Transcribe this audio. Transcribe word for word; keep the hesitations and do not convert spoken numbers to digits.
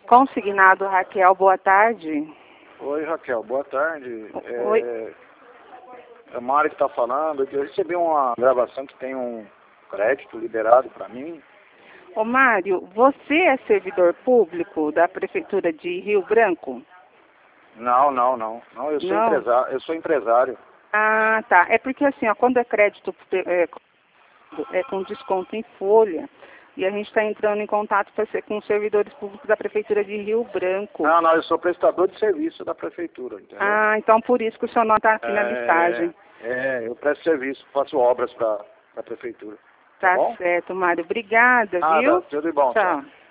Consignado Raquel, boa tarde. Oi, Raquel, boa tarde. Oi. É, é Mário que está falando. Eu recebi uma gravação que tem um crédito liberado para mim. Ô Mário, você é servidor público da Prefeitura de Rio Branco? Não, não, não. Não, eu sou Não? empresário. Eu sou empresário. Ah, tá. É porque assim, ó, quando é crédito é, é com desconto em folha, e a gente está entrando em contato pra ser com os servidores públicos da Prefeitura de Rio Branco. Não, não, eu sou prestador de serviço da Prefeitura, entendeu? Ah, então por isso que o seu nome está aqui na É, listagem. é, eu presto serviço, faço obras para a Prefeitura. Tá Tá bom? certo, Mário. Obrigada, Nada, viu? tudo de bom. Tchau.